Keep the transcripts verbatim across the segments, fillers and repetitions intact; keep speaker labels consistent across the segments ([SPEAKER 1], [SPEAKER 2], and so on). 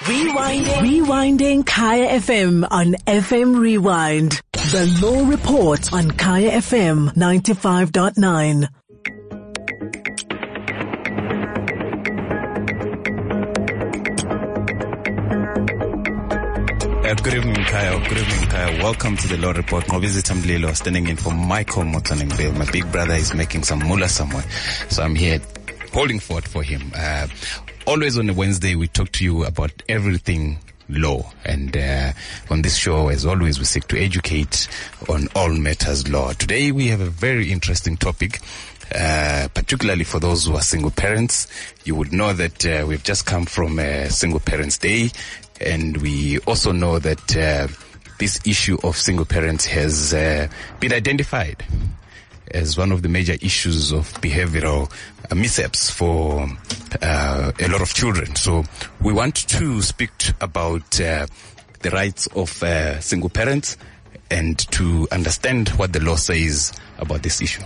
[SPEAKER 1] Rewinding. Rewinding Kaya F M on F M Rewind. The Law Report on Kaya F M ninety-five point nine.
[SPEAKER 2] Uh, good evening, Kaya. Good evening, Kaya. Welcome to the Law Report. Ngobizit Mlilo, standing in for Michael Motsoeneng. My big brother is making some moolah somewhere, so I'm here holding forth for him. Uh, always on a Wednesday, we talk to you about everything law, and uh, on this show, as always, we seek to educate on all matters law. Today, we have a very interesting topic. Uh, particularly for those who are single parents. You would know that uh, we've just come from a Single Parents Day, and we also know that uh, this issue of single parents has uh, been identified as one of the major issues of behavioral uh, mishaps for uh, a lot of children. So we want to speak t- about uh, the rights of uh, single parents and to understand what the law says about this issue.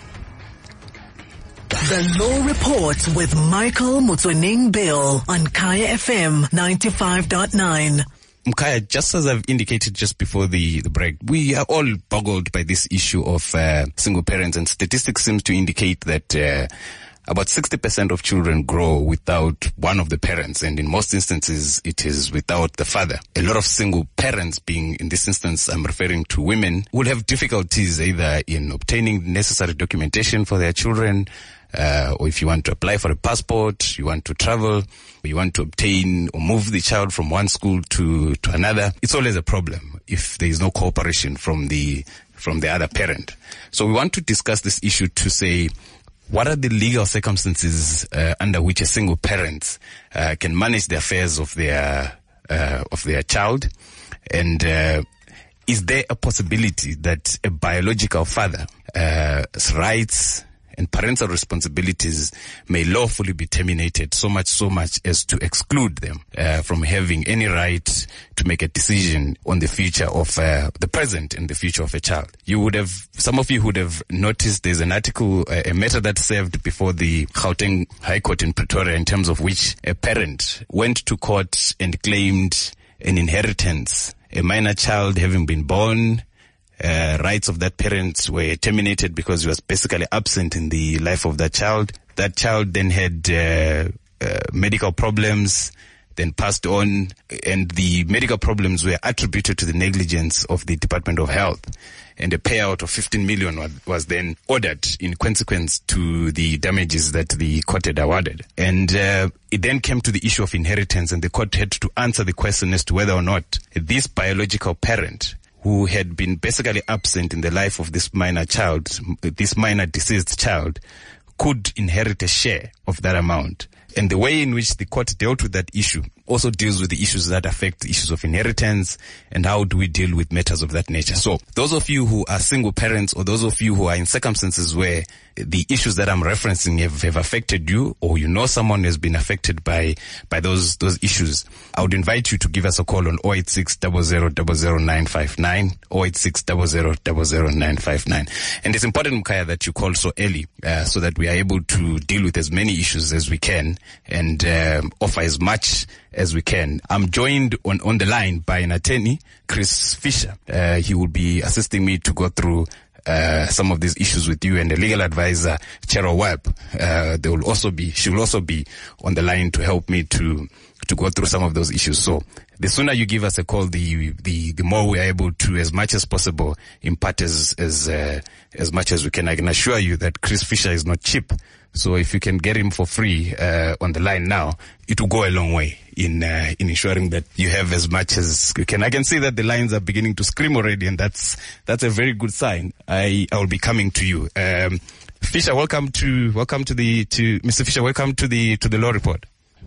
[SPEAKER 1] The Law Report with Michael Motsoeneng Bill on Kaya F M ninety-five point nine.
[SPEAKER 2] Mkaya, just as I've indicated just before the, the break, we are all boggled by this issue of uh, single parents, and statistics seem to indicate that uh, about sixty percent of children grow without one of the parents, and in most instances it is without the father. A lot of single parents, being in this instance I'm referring to women, will have difficulties either in obtaining necessary documentation for their children, Uh, or if you want to apply for a passport, you want to travel, you want to obtain or move the child from one school to, to another. It's always a problem if there is no cooperation from the, from the other parent. So we want to discuss this issue to say, what are the legal circumstances uh, under which a single parent uh, can manage the affairs of their, uh, of their child? And, uh, is there a possibility that a biological father's uh, rights and parental responsibilities may lawfully be terminated, so much, so much as to exclude them uh, from having any right to make a decision on the future of uh, the present and the future of a child? You would have, some of you would have noticed there's an article, uh, a matter that served before the Gauteng High Court in Pretoria, in terms of which a parent went to court and claimed an inheritance. A minor child having been born, Uh, rights of that parent were terminated because he was basically absent in the life of that child. That child then had uh, uh, medical problems, then passed on, and the medical problems were attributed to the negligence of the Department of Health. And a payout of fifteen million was, was then ordered in consequence to the damages that the court had awarded. And uh, it then came to the issue of inheritance, and the court had to answer the question as to whether or not this biological parent, who had been basically absent in the life of this minor child, this minor deceased child, could inherit a share of that amount. And the way in which the court dealt with that issue also deals with the issues that affect issues of inheritance and how do we deal with matters of that nature. So those of you who are single parents, or those of you who are in circumstances where the issues that I'm referencing have, have affected you, or you know someone who has been affected by, by those, those issues, I would invite you to give us a call on zero eight six, zero zero zero zero nine five nine, zero eight six, zero zero zero zero nine five nine. And it's important, Mkaya, that you call so early, uh, so that we are able to deal with as many issues as we can and um, offer as much as we can. I'm joined on, on the line by an attorney, Chris Fisher. Uh, he will be assisting me to go through uh, some of these issues with you, and a legal advisor, Cheryl Webb. Uh, they will also be, she will also be on the line to help me to, to go through some of those issues. So the sooner you give us a call, the, the, the more we are able to, as much as possible, impart as, as, uh, as much as we can. I can assure you that Chris Fisher is not cheap. So if you can get him for free, uh, on the line now, it will go a long way in, uh, in ensuring that you have as much as you can. I can see that the lines are beginning to scream already, and that's, that's a very good sign. I, I will be coming to you. Um, Fisher, welcome to, welcome to the, to, Mister Fisher, welcome to the, to the Law Report.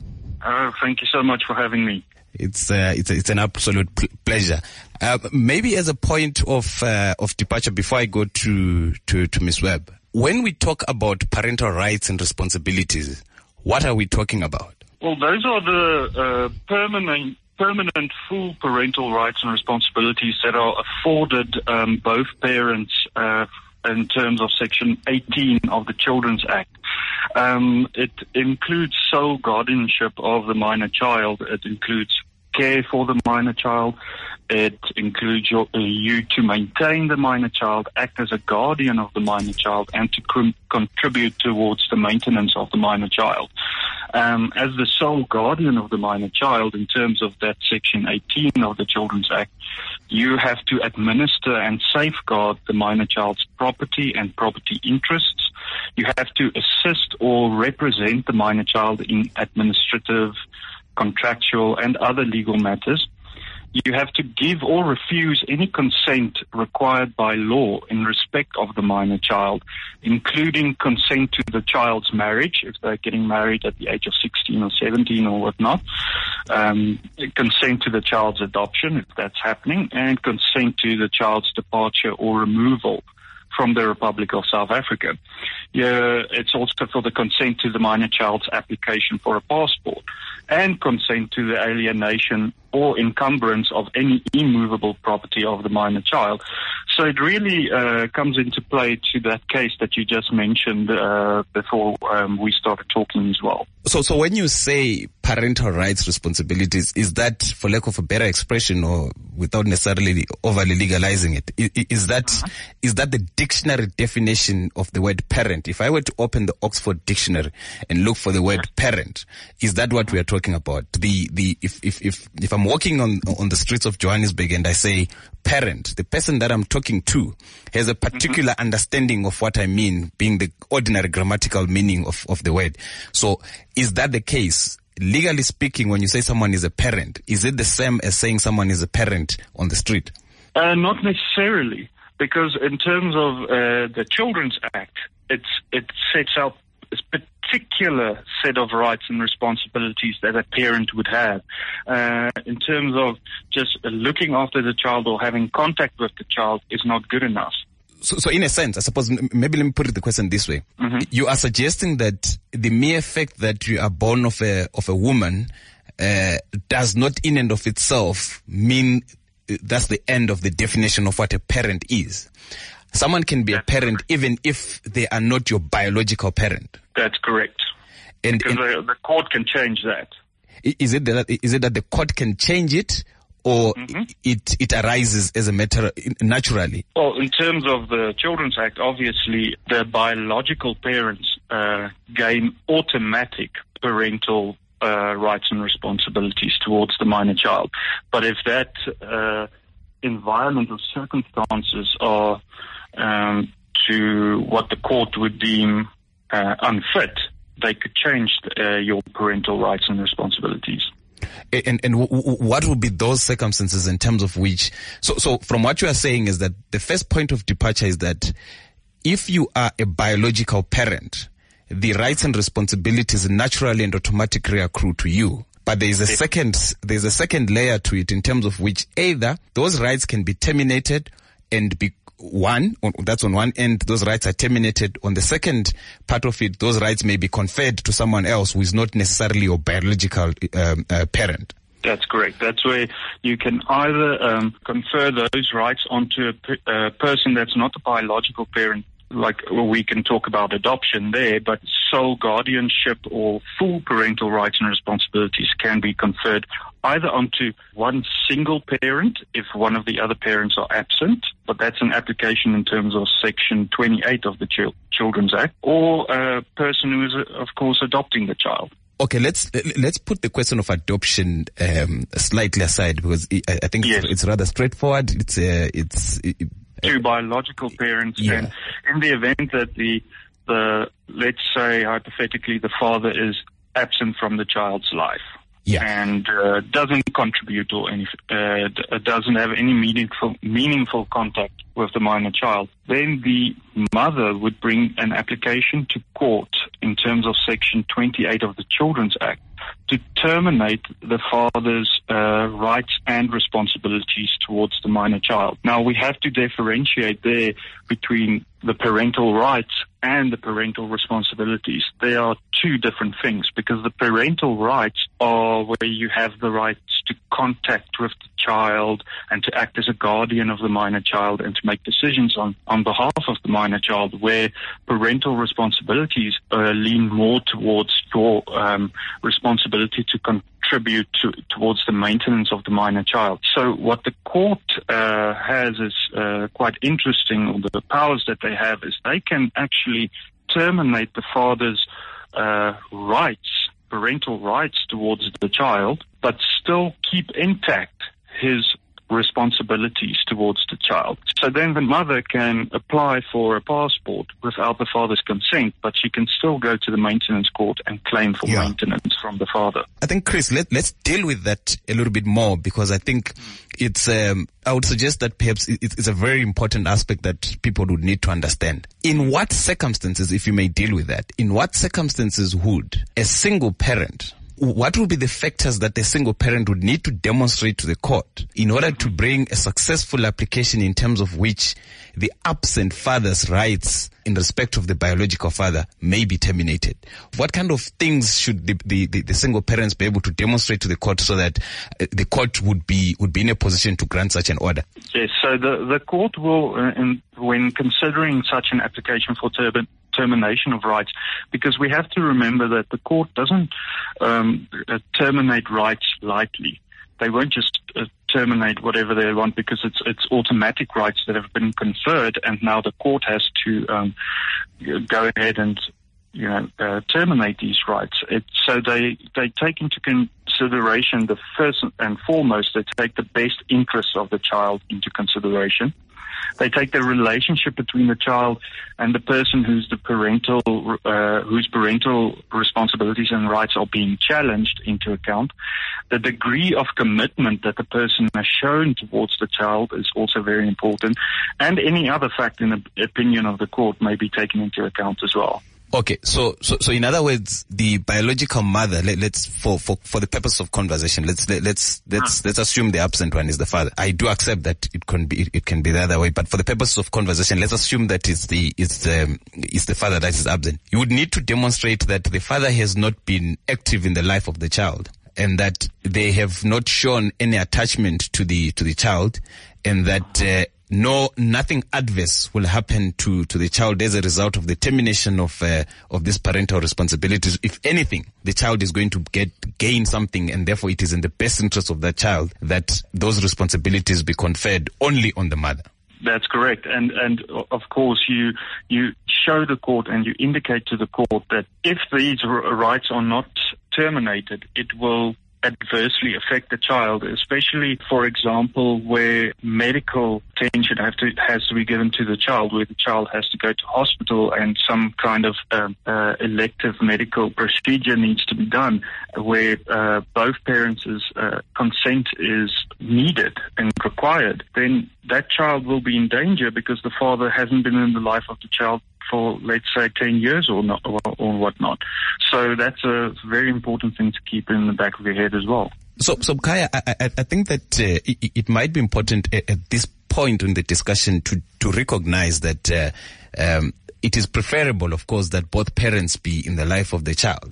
[SPEAKER 3] Uh, thank you so much for having me.
[SPEAKER 2] It's, uh, it's, it's an absolute pl- pleasure. Uh, maybe as a point of, uh, of departure, before I go to, to, to Miz Webb, when we talk about parental rights and responsibilities, what are we talking about?
[SPEAKER 3] Well, those are the uh, permanent, permanent full parental rights and responsibilities that are afforded um, both parents uh, in terms of Section eighteen of the Children's Act. Um, it includes sole guardianship of the minor child. It includes care for the minor child. It includes your, uh, you to maintain the minor child, act as a guardian of the minor child, and to con- contribute towards the maintenance of the minor child. Um, as the sole guardian of the minor child, in terms of that Section eighteen of the Children's Act, you have to administer and safeguard the minor child's property and property interests. You have to assist or represent the minor child in administrative, contractual, and other legal matters. You have to give or refuse any consent required by law in respect of the minor child, including consent to the child's marriage, if they're getting married at the age of sixteen or seventeen or whatnot, um, consent to the child's adoption, if that's happening, and consent to the child's departure or removal from the Republic of South Africa. Yeah, it's also for the consent to the minor child's application for a passport, and consent to the alienation or encumbrance of any immovable property of the minor child. So it really uh, comes into play to that case that you just mentioned uh, before um, we started talking as well.
[SPEAKER 2] So, so when you say parental rights responsibilities, is that, for lack of a better expression, or without necessarily overly legalizing it, is, is that uh-huh. is that the dictionary definition of the word parent? If I were to open the Oxford Dictionary and look for the word parent, is that what we are talking about? The the if if if if I'm walking on on the streets of Johannesburg and I say parent, the person that I'm talking to has a particular mm-hmm. understanding of what I mean, being the ordinary grammatical meaning of, of the word. So is that the case? Legally speaking, when you say someone is a parent, is it the same as saying someone is a parent on the street?
[SPEAKER 3] Uh, not necessarily, because in terms of uh, the Children's Act, it's, it sets out a particular set of rights and responsibilities that a parent would have. Uh, in terms of just looking after the child or having contact with the child is not good enough.
[SPEAKER 2] So, so in a sense, I suppose, maybe let me put it the question this way. Mm-hmm. You are suggesting that the mere fact that you are born of a, of a woman, uh, does not in and of itself mean that's the end of the definition of what a parent is. Someone can be a parent even if they are not your biological parent.
[SPEAKER 3] That's correct. And, because and, the, the court can change that.
[SPEAKER 2] Is it that, is it that the court can change it? Or mm-hmm. it it arises as a matter naturally?
[SPEAKER 3] Well, in terms of the Children's Act, obviously the biological parents uh, gain automatic parental uh, rights and responsibilities towards the minor child. But if that uh, environmental circumstances are um, to what the court would deem uh, unfit, they could change uh, your parental rights and responsibilities.
[SPEAKER 2] And, and w- w- what would be those circumstances in terms of which, so, so from what you are saying is that the first point of departure is that if you are a biological parent, the rights and responsibilities naturally and automatically accrue to you. But there is a second, there's a second layer to it in terms of which either those rights can be terminated and be One, that's on one end, those rights are terminated. On the second part of it, those rights may be conferred to someone else who is not necessarily your biological um, uh, parent.
[SPEAKER 3] That's correct. That's where you can either um, confer those rights onto a p- uh, person that's not a biological parent, like well, we can talk about adoption there, but sole guardianship or full parental rights and responsibilities can be conferred either onto one single parent if one of the other parents are absent, but that's an application in terms of Section twenty-eight of the Ch- Children's Act, or a person who is, of course, adopting the child.
[SPEAKER 2] Okay, let's let's put the question of adoption um, slightly aside, because I think yes. it's, it's rather straightforward. It's uh, it's it,
[SPEAKER 3] two biological parents, yeah. And in the event that the the let's say hypothetically the father is absent from the child's life. Yeah. And uh, doesn't contribute or any, uh, d- doesn't have any meaningful meaningful contact with the minor child, then the mother would bring an application to court in terms of Section twenty-eight of the Children's Act to terminate the father's uh, rights and responsibilities towards the minor child. Now, we have to differentiate there between the parental rights and the parental responsibilities. They are two different things, because the parental rights are where you have the rights to contact with the child and to act as a guardian of the minor child and to make decisions on, on behalf of the minor child, where parental responsibilities uh, lean more towards your um, responsibility responsibility to contribute to, towards the maintenance of the minor child. So what the court uh, has is uh, quite interesting. The powers that they have is they can actually terminate the father's uh, rights, parental rights towards the child, but still keep intact his responsibilities towards the child. So then the mother can apply for a passport without the father's consent, but she can still go to the maintenance court and claim for yeah. maintenance from the father.
[SPEAKER 2] I think, Chris, let, let's deal with that a little bit more, because I think it's, um, I would suggest that perhaps it, it's a very important aspect that people would need to understand. In what circumstances, if you may deal with that, in what circumstances would a single parent, what would be the factors that a single parent would need to demonstrate to the court in order to bring a successful application in terms of which the absent father's rights in respect of the biological father may be terminated? What kind of things should the, the, the, the single parents be able to demonstrate to the court so that uh, the court would be would be in a position to grant such an order?
[SPEAKER 3] Yes, so the, the court will, uh, in, when considering such an application for turban, termination of rights, because we have to remember that the court doesn't um, uh, terminate rights lightly. They won't just uh, terminate whatever they want, because it's it's automatic rights that have been conferred, and now the court has to um, go ahead and you know uh, terminate these rights. It, so they they take into consideration the first and foremost. They take the best interests of the child into consideration. They take the relationship between the child and the person who's the parental, uh, whose parental responsibilities and rights are being challenged into account. The degree of commitment that the person has shown towards the child is also very important, and any other fact in the opinion of the court may be taken into account as well.
[SPEAKER 2] Okay, so, so, so in other words, the biological mother, let, let's, for, for, for the purpose of conversation, let's, let, let's, let's, let's assume the absent one is the father. I do accept that it can be, it can be the other way, but for the purpose of conversation, let's assume that it's the, it's the, it's the father that is absent. You would need to demonstrate that the father has not been active in the life of the child, and that they have not shown any attachment to the, to the child, and that, uh, No, nothing adverse will happen to, to the child as a result of the termination of uh, of these parental responsibilities. If anything, the child is going to get gain something, and therefore it is in the best interest of that child that those responsibilities be conferred only on the mother.
[SPEAKER 3] That's correct, and and of course you you show the court and you indicate to the court that if these r- rights are not terminated, it will adversely affect the child, especially, for example, where medical attention have to, has to be given to the child, where the child has to go to hospital and some kind of uh, uh, elective medical procedure needs to be done, where uh, both parents' uh, consent is needed and required, then that child will be in danger because the father hasn't been in the life of the child for, let's say, ten years or not, or, or whatnot. So that's a very important thing to keep in the back of your head as well.
[SPEAKER 2] So, so Kaya, I, I, I think that uh, it, it might be important at, at this point in the discussion to, to recognize that uh, um, it is preferable, of course, that both parents be in the life of the child,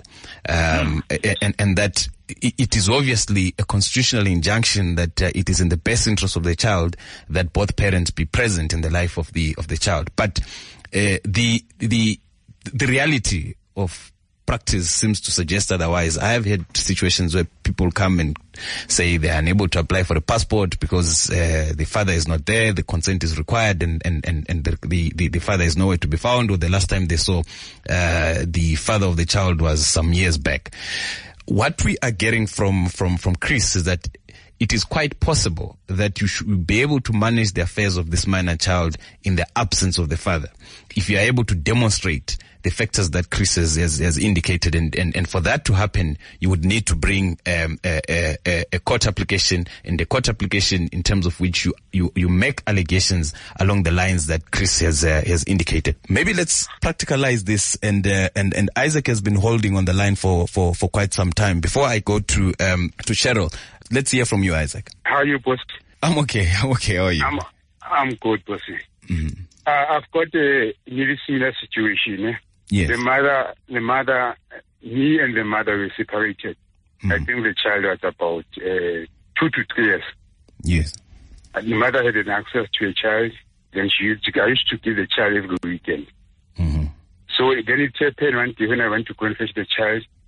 [SPEAKER 2] um, mm. and, and that it is obviously a constitutional injunction that uh, it is in the best interest of the child that both parents be present in the life of the of the child. But uh, the the the reality of practice seems to suggest otherwise. I have had situations where people come and say they are unable to apply for a passport because uh, the father is not there, the consent is required, and and and, and the, the the father is nowhere to be found, or the last time they saw uh, the father of the child was some years back. What we are getting from, from, from Chris is that it is quite possible that you should be able to manage the affairs of this minor child in the absence of the father, if you are able to demonstrate the factors that Chris has, has, has indicated. And, and, and for that to happen, you would need to bring um, a, a, a court application, and the court application in terms of which you, you, you make allegations along the lines that Chris has uh, has indicated. Maybe let's practicalize this, and uh, and and Isaac has been holding on the line for, for, for quite some time. Before I go to um to Cheryl, let's hear from you, Isaac.
[SPEAKER 4] How are you, boss?
[SPEAKER 2] I'm okay. I'm okay. How are you?
[SPEAKER 4] I'm I'm good, bossy.
[SPEAKER 2] Mm-hmm.
[SPEAKER 4] Uh, I've got a really similar situation. Eh?
[SPEAKER 2] Yes.
[SPEAKER 4] The mother, the mother, me and the mother were separated. Mm-hmm. I think the child was about uh, two to three years.
[SPEAKER 2] Yes.
[SPEAKER 4] And the mother had an access to a child. Then she used to, I used to give the child every weekend.
[SPEAKER 2] Mm-hmm.
[SPEAKER 4] So then it happened one day when I went to go and fetch the child.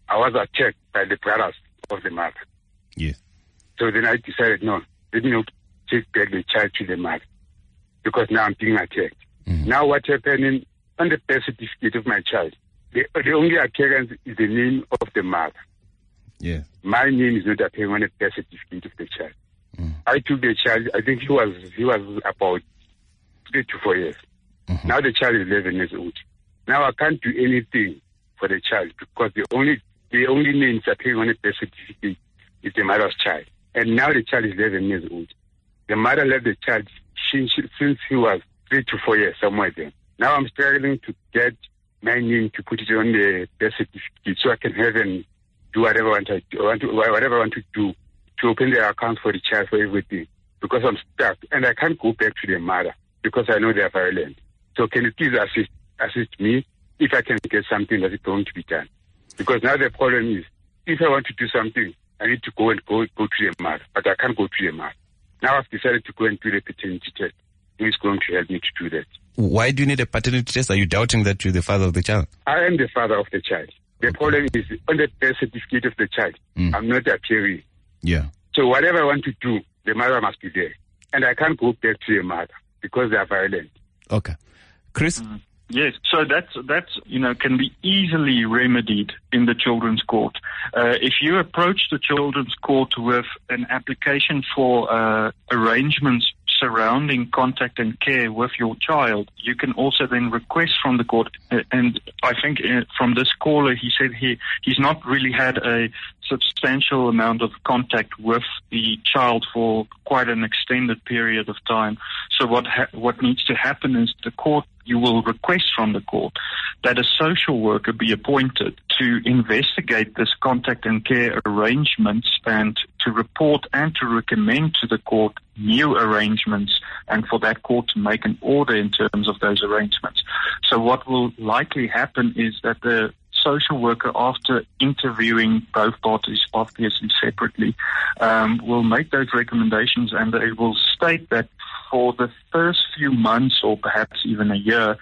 [SPEAKER 4] I was attacked by the brothers of the mother.
[SPEAKER 2] Yeah.
[SPEAKER 4] So then I decided, no, let me not take back the child to the mother, because now I'm being attacked. Mm-hmm. Now what happened in, on the birth certificate of my child, the, the only occurrence is the name of the mother.
[SPEAKER 2] Yeah.
[SPEAKER 4] My name is not appearing on the birth certificate of the child.
[SPEAKER 2] Mm.
[SPEAKER 4] I took the child, I think he was he was about three to four years.
[SPEAKER 2] Mm-hmm.
[SPEAKER 4] Now the child is eleven years old. Now I can't do anything for the child, because the only the only names appearing on the birth certificate is the mother's child. And now the child is eleven years old. The mother left the child since, since he was three to four years, somewhere there. Now I'm struggling to get my name to put it on the birth certificate so I can have and do whatever I want to do, whatever I want to do to open the account for the child, for everything, because I'm stuck and I can't go back to the mother because I know they are violent. So can you please assist assist me if I can get something that is going to be done? Because now the problem is, if I want to do something, I need to go and go go to the mother, but I can't go to the mother. Now I've decided to go and do the paternity test. Who is going to help me to do that?
[SPEAKER 2] Why do you need a paternity test? Are you doubting that you're the father of the child?
[SPEAKER 4] I am the father of the child. The okay. problem is, on the birth certificate of the child, mm. I'm not appearing.
[SPEAKER 2] Yeah.
[SPEAKER 4] So whatever I want to do, the mother must be there. And I can't go back to the mother because they are violent.
[SPEAKER 2] Okay. Chris?
[SPEAKER 3] Mm. Yes, so that's, that's, you know, can be easily remedied in the children's court. Uh, if you approach the children's court with an application for uh, arrangements surrounding contact and care with your child, you can also then request from the court. Uh, and I think uh, from this caller, he said he he's not really had a substantial amount of contact with the child for quite an extended period of time. So what ha- what needs to happen is the court, you will request from the court that a social worker be appointed to investigate this contact and care arrangements and to report and to recommend to the court new arrangements, and for that court to make an order in terms of those arrangements. So what will likely happen is that the social worker, after interviewing both parties, obviously separately, um, will make those recommendations, and they will state that for the first few months or perhaps even a year,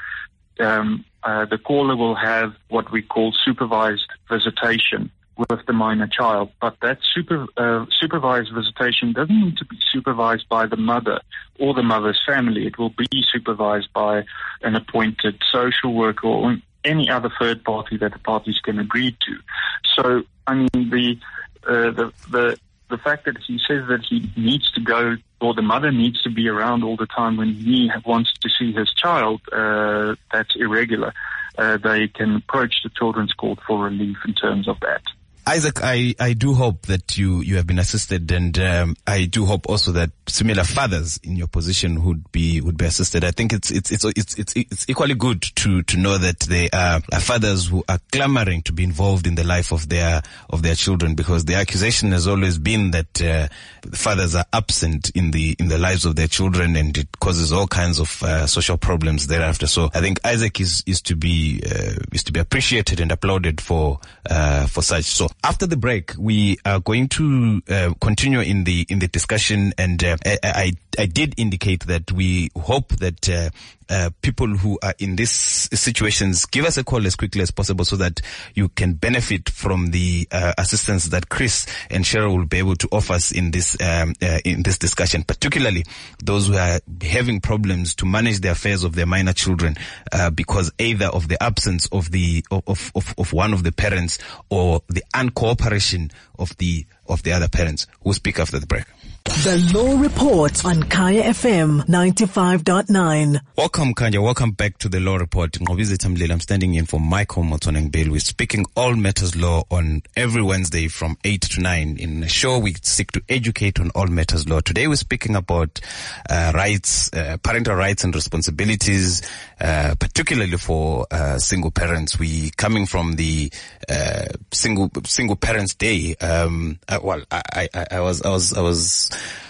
[SPEAKER 3] um, uh, the caller will have what we call supervised visitation with the minor child. But that super, uh, supervised visitation doesn't need to be supervised by the mother or the mother's family. It will be supervised by an appointed social worker or any other third party that the parties can agree to. So, I mean, the uh, the the the fact that he says that he needs to go, or the mother needs to be around all the time when he wants to see his child, uh, that's irregular. Uh, they can approach the children's court for relief in terms of that.
[SPEAKER 2] Isaac, I, I do hope that you, you have been assisted, and um, I do hope also that similar fathers in your position would be would be assisted. I think it's it's it's it's it's, it's equally good to, to know that there are fathers who are clamoring to be involved in the life of their of their children, because the accusation has always been that uh, fathers are absent in the in the lives of their children, and it causes all kinds of uh, social problems thereafter. So I think Isaac is is to be uh, is to be appreciated and applauded for uh, for such. So after the break, we are going to uh, continue in the in the discussion, and uh, I, I I did indicate that we hope that uh, uh, people who are in these situations give us a call as quickly as possible, so that you can benefit from the uh, assistance that Chris and Cheryl will be able to offer us in this um, uh, in this discussion, particularly those who are having problems to manage the affairs of their minor children uh, because either of the absence of the of, of of one of the parents or the uncooperation of the of the other parents. We'll speak after the break.
[SPEAKER 1] The Law Report on Kaya F M ninety-five point nine.
[SPEAKER 2] Welcome, Kanya. Welcome back to the Law Report. I'm standing in for Michael Motoneng-Bale. We're speaking all matters law on every Wednesday from eight to nine. In a show, we seek to educate on all matters law. Today, we're speaking about uh, rights, uh, parental rights and responsibilities, uh, particularly for uh, single parents. We coming from the uh, single single parents day. Um, uh, well, I, I, I was I was I was.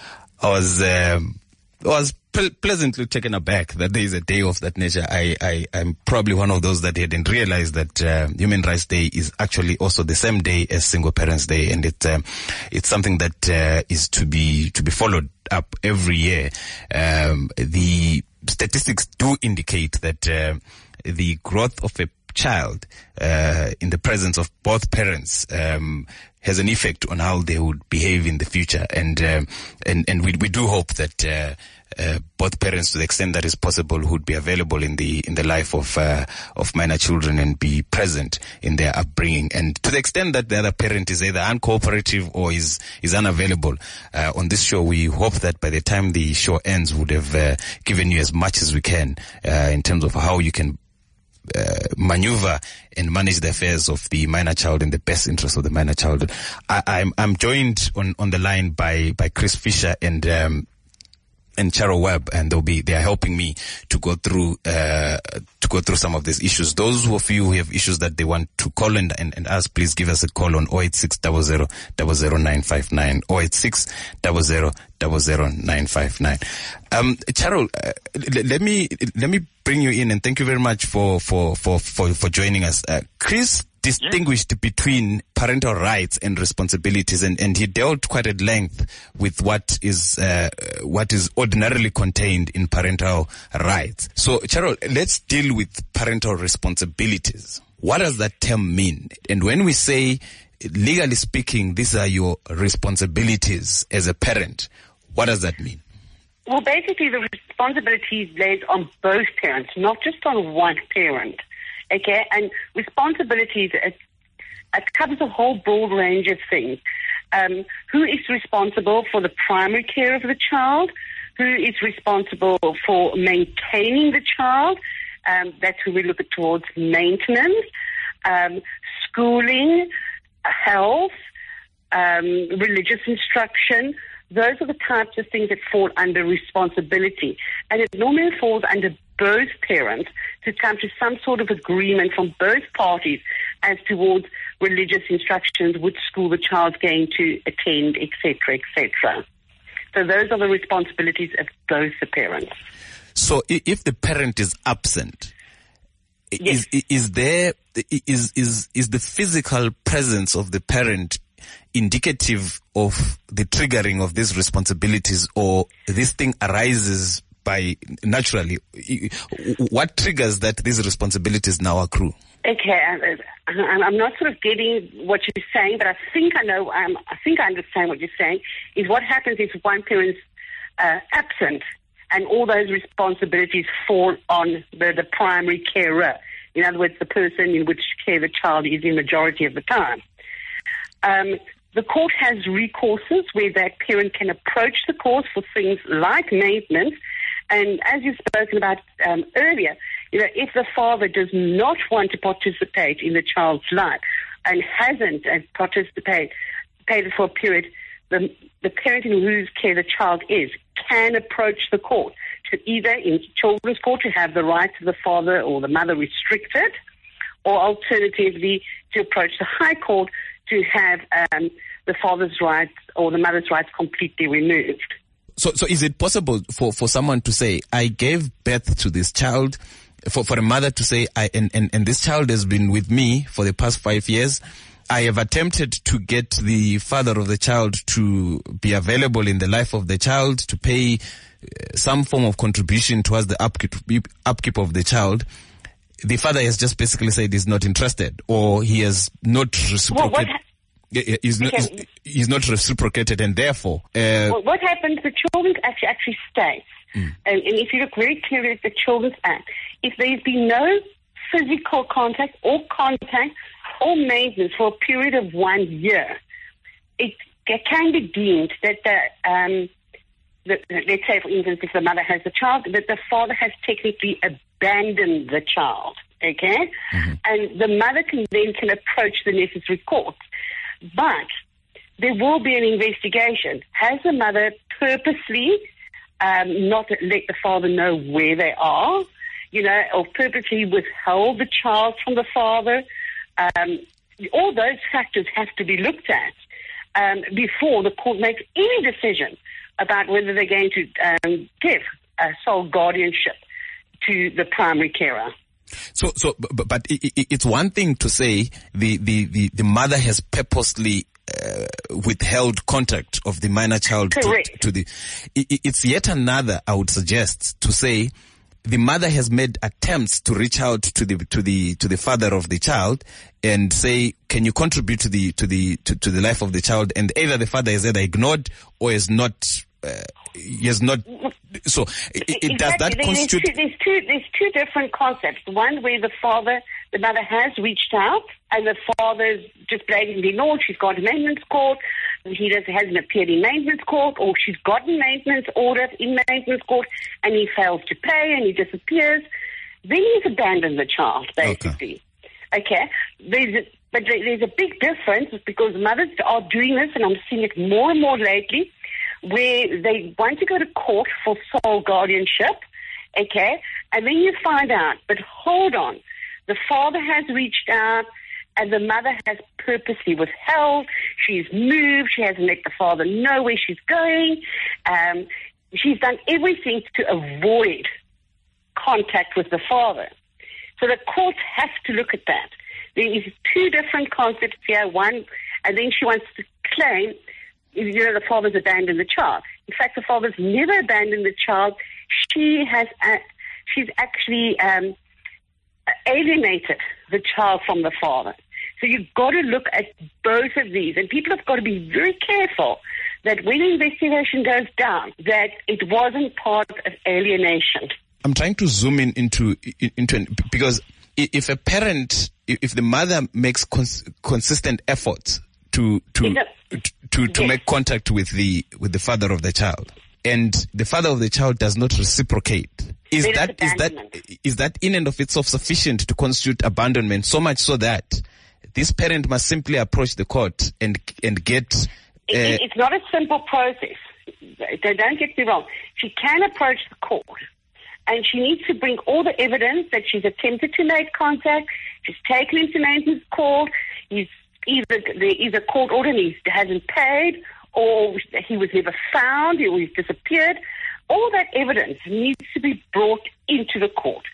[SPEAKER 2] I was um, I was ple- pleasantly taken aback that there is a day of that nature. I, I I'm probably one of those that didn't realize that uh, Human Rights Day is actually also the same day as Single Parents Day, and it um, it's something that uh, is to be to be followed up every year. Um, the statistics do indicate that uh, the growth of a child uh, in the presence of both parents um, has an effect on how they would behave in the future. And um, and and we we do hope that uh, uh, both parents, to the extent that is possible, would be available in the in the life of uh, of minor children and be present in their upbringing. And to the extent that the other parent is either uncooperative or is is unavailable, uh, on this show, we hope that by the time the show ends, we would have uh, given you as much as we can uh, in terms of how you can Uh, maneuver and manage the affairs of the minor child in the best interest of the minor child. I, I'm, I'm joined on, on the line by, by Chris Fisher and, um, and Charo Webb, and they'll be, they are helping me to go through, uh, to go through some of these issues. Those of you who have issues that they want to call and, and, and ask, please give us a call on zero eight six zero zero zero zero nine five nine, zero eight six zero zero zero zero nine five nine. Um, Charo, uh, let me, let me bring you in, and thank you very much for, for, for, for, for joining us. Uh, Chris distinguished yeah. between parental rights and responsibilities, and, and he dealt quite at length with what is, uh, what is ordinarily contained in parental rights. So, Charo, let's deal with parental responsibilities. What does that term mean? And when we say, legally speaking, these are your responsibilities as a parent, what does that mean?
[SPEAKER 5] Well, basically, the responsibility is laid on both parents, not just on one parent. Okay, and responsibilities, it, it covers a whole broad range of things. Um, who is responsible for the primary care of the child? Who is responsible for maintaining the child? Um, that's who we look at towards maintenance, um, schooling, health, um, religious instruction. Those are the types of things that fall under responsibility. And it normally falls under both parents to come to some sort of agreement from both parties as towards religious instructions, which school the child's going to attend, et cetera, et cetera. So those are the responsibilities of both the parents.
[SPEAKER 2] So if the parent is absent,
[SPEAKER 5] yes.
[SPEAKER 2] is, is there, is, is, is the physical presence of the parent indicative of the triggering of these responsibilities, or this thing arises by naturally? What triggers that these responsibilities now accrue?
[SPEAKER 5] Okay, I'm not sort of getting what you're saying, but I think I know, um, I think I understand what you're saying, is what happens if one parent's uh, absent and all those responsibilities fall on the, the primary carer. In other words, the person in which care the child is in majority of the time. Um, the court has recourses where that parent can approach the court for things like maintenance. And as you've spoken about um, earlier, you know, if the father does not want to participate in the child's life and hasn't uh, participated for a period, the, the parent in whose care the child is can approach the court to either in children's court to have the rights of the father or the mother restricted, or alternatively to approach the High Court to have um, the father's rights or the mother's rights completely removed.
[SPEAKER 2] So, so is it possible for, for someone to say, I gave birth to this child, for, for a mother to say, I, and, and, and this child has been with me for the past five years. I have attempted to get the father of the child to be available in the life of the child, to pay some form of contribution towards the upkeep, upkeep of the child. The father has just basically said he's not interested, or he has not reciprocated. Well, ha- he's, not, he's, he's not reciprocated, and therefore... Uh,
[SPEAKER 5] well, what happens, the Children's Act actually states, mm. and, and if you look very clearly at the Children's Act, if there's been no physical contact or contact or maintenance for a period of one year, it, it can be deemed that the... Um, The, let's say, for instance, if the mother has the child, that the father has technically abandoned the child, okay? Mm-hmm. And the mother can then can approach the necessary court. But there will be an investigation. Has the mother purposely um, not let the father know where they are, you know, or purposely withheld the child from the father? Um, all those factors have to be looked at um, before the court makes any decision about whether they're going to um, give a sole guardianship to the primary carer.
[SPEAKER 2] So, so, but, but it's one thing to say the, the, the, the mother has purposely uh, withheld contact of the minor child to, to the. It's yet another, I would suggest, to say the mother has made attempts to reach out to the to the to the father of the child and say, can you contribute to the to the to, to the life of the child? And either the father has either ignored or has not uh, he has not. So it, it,
[SPEAKER 5] exactly.
[SPEAKER 2] does that
[SPEAKER 5] there's
[SPEAKER 2] constitute?
[SPEAKER 5] Two, there's two there's two different concepts. One where the father, the mother has reached out, and the father's just blatantly ignored. She's got a maintenance court. He does, hasn't appeared in maintenance court, or she's gotten maintenance order in maintenance court, and he fails to pay, and he disappears. Then he's abandoned the child, basically. Okay, okay? There's a, but there's a big difference because mothers are doing this, and I'm seeing it more and more lately, where they want to go to court for sole guardianship, okay, and then you find out, but hold on, the father has reached out, and the mother has purposely withheld. She's moved. She hasn't let the father know where she's going. Um, she's done everything to avoid contact with the father. So the courts have to look at that. There is two different concepts here. One, and then she wants to claim, you know, the father's abandoned the child. In fact, the father's never abandoned the child. She has, uh, she's actually um, alienated the child from the father. So you've got to look at both of these, and people have got to be very careful that when the investigation goes down, that it wasn't part of alienation.
[SPEAKER 2] I'm trying to zoom in into into because if a parent, if the mother makes cons- consistent efforts to to a, to to yes. make contact with the with the father of the child, and the father of the child does not reciprocate, is
[SPEAKER 5] there
[SPEAKER 2] that is that is that in and of itself sufficient to constitute abandonment? So much so that this parent must simply approach the court and and get. Uh,
[SPEAKER 5] it, it's not a simple process. Don't get me wrong. She can approach the court, and she needs to bring all the evidence that she's attempted to make contact. She's taken him to maintenance court. He's either there is a court order and he hasn't paid, or he was never found, or he's disappeared. All that evidence needs to be brought into the court,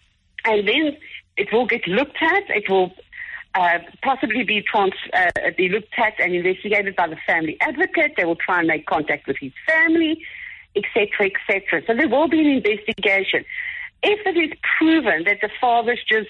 [SPEAKER 5] and then it will get looked at. It will. Uh, possibly be trans, uh, be looked at and investigated by the family advocate. They will try and make contact with his family, et cetera, et cetera. So there will be an investigation. If it is proven that the father's just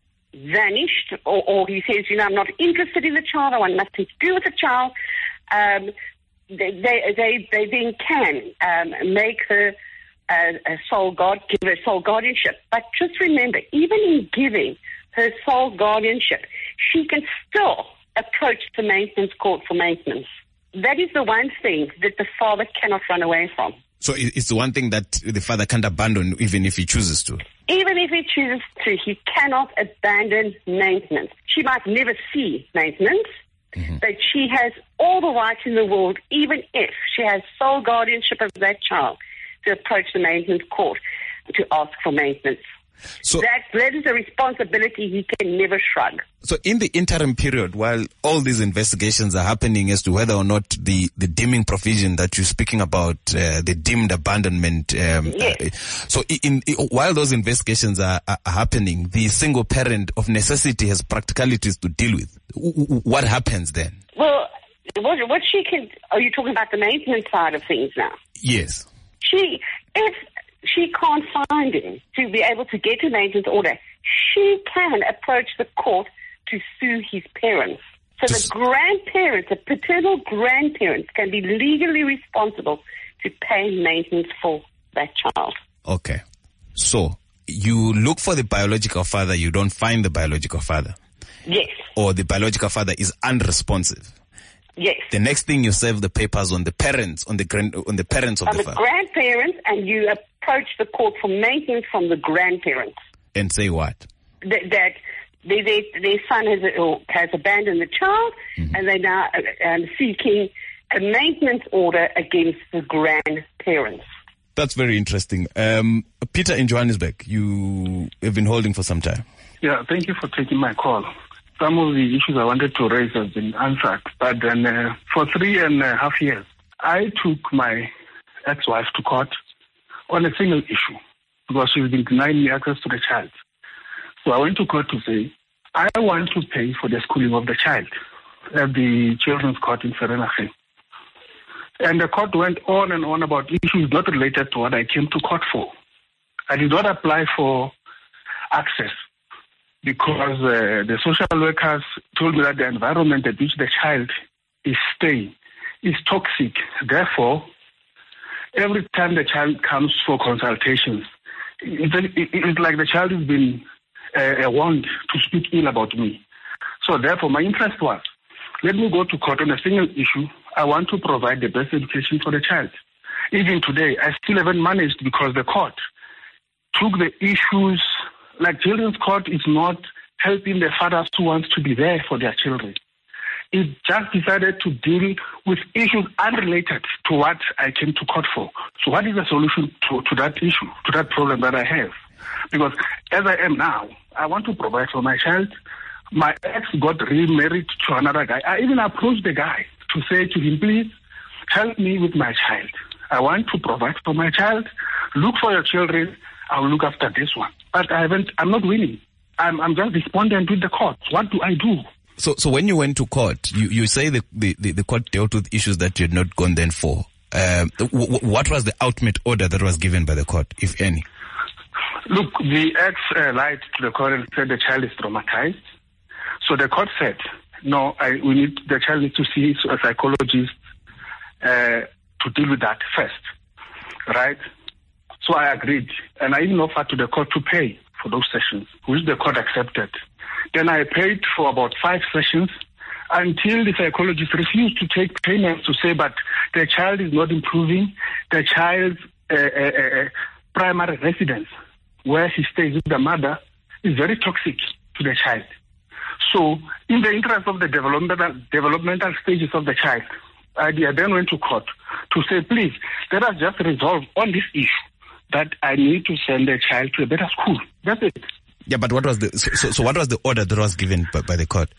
[SPEAKER 5] vanished, or, or he says, you know, I'm not interested in the child, I want nothing to do with the child, um, they, they, they, they then can um, make her uh, a sole guard, give her sole guardianship. But just remember, even in giving her sole guardianship, she can still approach the maintenance court for maintenance. That is the one thing that the father cannot run away from.
[SPEAKER 2] So it's the one thing that the father can't abandon even if he chooses to?
[SPEAKER 5] Even if he chooses to, he cannot abandon maintenance. She might never see maintenance, mm-hmm. but she has all the rights in the world, even if she has sole guardianship of that child, to approach the maintenance court to ask for maintenance. So that, that is a responsibility he can never shrug.
[SPEAKER 2] So in the interim period, while all these investigations are happening as to whether or not the, the deeming provision that you're speaking about, uh, the deemed abandonment, um,
[SPEAKER 5] yes.
[SPEAKER 2] uh, so in, in, while those investigations are, are happening, the single parent of necessity has practicalities to deal with. What happens then?
[SPEAKER 5] Well, what, what she can, are you talking about the maintenance side of things now?
[SPEAKER 2] Yes.
[SPEAKER 5] She, if she can't find him to be able to get a maintenance order, she can approach the court to sue his parents. So the grandparents, the paternal grandparents, can be legally responsible to pay maintenance for that child.
[SPEAKER 2] Okay. So you look for the biological father, you don't find the biological father.
[SPEAKER 5] Yes.
[SPEAKER 2] Or the biological father is unresponsive.
[SPEAKER 5] Yes.
[SPEAKER 2] The next thing, you serve the papers on the parents, on the grand, on the parents of
[SPEAKER 5] on
[SPEAKER 2] the,
[SPEAKER 5] the
[SPEAKER 2] father.
[SPEAKER 5] grandparents, and you approach the court for maintenance from the grandparents.
[SPEAKER 2] And say what?
[SPEAKER 5] That, that they, they, their son has, has abandoned the child, mm-hmm. and they're now um, seeking a maintenance order against the grandparents.
[SPEAKER 2] That's very interesting. Um, Peter in Johannesburg, you have been holding for some time.
[SPEAKER 6] Yeah, thank you for taking my call. Some of the issues I wanted to raise have been answered, but then uh, for three and a half years, I took my ex-wife to court on a single issue because she's been denying me access to the child. So I went to court to say, I want to pay for the schooling of the child at the Children's Court in Vereeniging. And the court went on and on about issues not related to what I came to court for. I did not apply for access because uh, the social workers told me that the environment at which the child is staying is toxic. Therefore, every time the child comes for consultations, it's, it's like the child has been uh, warned to speak ill about me. So therefore, my interest was, let me go to court on a single issue. I want to provide the best education for the child. Even today, I still haven't managed because the court took the issues, like children's court is not helping the fathers who want to be there for their children. It just decided to deal with issues unrelated to what I came to court for. So what is the solution to, to that issue, to that problem that I have? Because as I am now, I want to provide for my child. My ex got remarried to another guy. I even approached the guy to say to him, please help me with my child. I want to provide for my child. Look for your children. I'll look after this one. But I haven't, I'm not winning. I'm, I'm just despondent with the court. What do I do?
[SPEAKER 2] So, so when you went to court, you, you say the, the, the court dealt with issues that you had not gone then for. Um, w- what was the ultimate order that was given by the court, if any?
[SPEAKER 6] Look, the ex uh, lied to the court and said the child is traumatized. So the court said, no, I, we need, the child needs to see a psychologist uh, to deal with that first, right? So I agreed, and I even offered to the court to pay for those sessions, which the court accepted. Then I paid for about five sessions until the psychologist refused to take payments to say, but the child is not improving. The child's uh, uh, uh, primary residence, where he stays with the mother, is very toxic to the child. So, in the interest of the developmental, developmental stages of the child, I then went to court to say, please, let us just resolve on this issue that I need to send the child to a better school. That's it.
[SPEAKER 2] Yeah, but what was the so, so what was the order that was given by, by the court?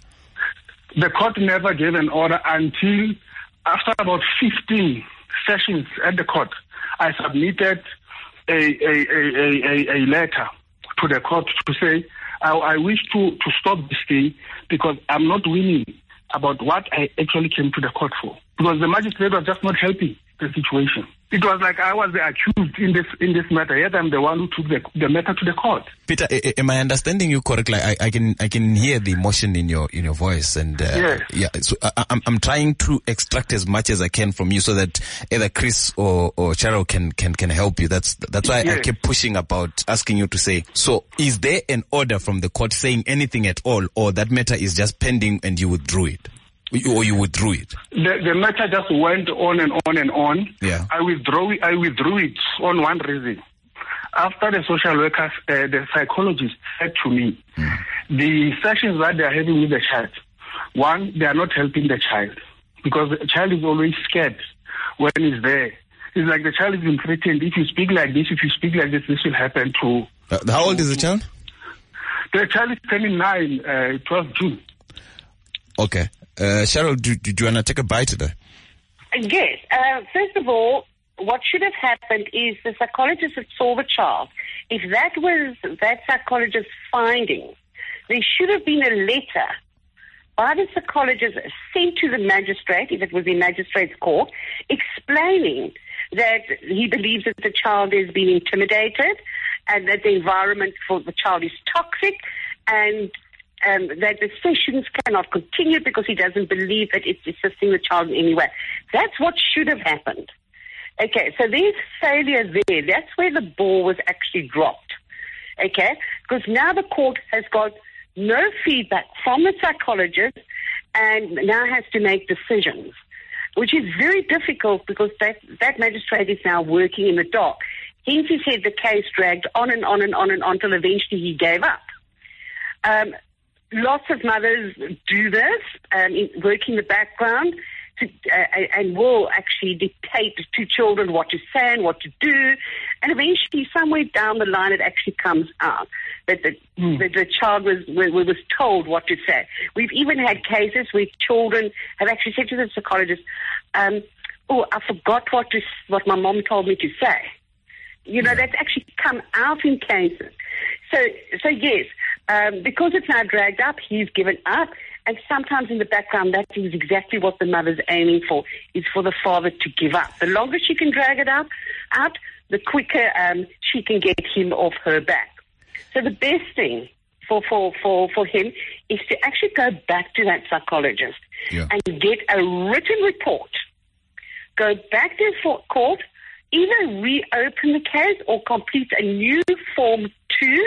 [SPEAKER 6] The court never gave an order until after about fifteen sessions at the court. I submitted a a, a, a, a letter to the court to say I, I wish to, to stop this thing because I'm not winning about what I actually came to the court for. Because the magistrate was just not helping the situation. It was like I was the accused in this in this matter, yet I'm the one who took the, the matter to the court.
[SPEAKER 2] Peter, am I understanding you correctly? I, I can I can hear the emotion in your in your voice, and uh,
[SPEAKER 6] yes.
[SPEAKER 2] yeah. So I, I'm I'm trying to extract as much as I can from you, so that either Chris or or Cheryl can can can help you. That's that's why yes. I keep pushing about asking you to say. So, is there an order from the court saying anything at all, or that matter is just pending and you withdrew it? Or you withdrew it?
[SPEAKER 6] The, the matter just went on and on and on.
[SPEAKER 2] Yeah.
[SPEAKER 6] I withdrew, I withdrew it on one reason. After the social workers, uh, the psychologist said to me, mm. the sessions that they are having with the child, one, they are not helping the child because the child is always scared when he's there. It's like the child has been threatened. If you speak like this, if you speak like this, this will happen to...
[SPEAKER 2] Uh, how old is the child?
[SPEAKER 6] The child is turning nine, uh, twelfth June.
[SPEAKER 2] Okay. Uh, Cheryl, do, do, do you want to take a bite of that?
[SPEAKER 5] Yes. Uh, first of all, what should have happened is the psychologist that saw the child, if that was that psychologist's finding, there should have been a letter by the psychologist sent to the magistrate, if it was the magistrate's court, explaining that he believes that the child is being intimidated and that the environment for the child is toxic and Um, that the sessions cannot continue because he doesn't believe that it's assisting the child in any way. That's what should have happened. Okay, so there's failure there. That's where the ball was actually dropped. Okay, because now the court has got no feedback from the psychologist and now has to make decisions, which is very difficult because that, that magistrate is now working in the dark. Hence, he said the case dragged on and on and on and on until eventually he gave up. Um, Lots of mothers do this, um, in, work in the background, to, uh, and will actually dictate to children what to say and what to do. And eventually, somewhere down the line, it actually comes out that the, mm. that the child was, was told what to say. We've even had cases where children have actually said to the psychologist, um, oh, I forgot what, to, what my mom told me to say. You know, that's actually come out in cases. So, so yes, um, because it's now dragged up, he's given up. And sometimes in the background, that is exactly what the mother's aiming for, is for the father to give up. The longer she can drag it out, out the quicker um, she can get him off her back. So the best thing for, for, for, for him is to actually go back to that psychologist yeah. and get a written report. Go back to the court, either reopen the case or complete a new Form two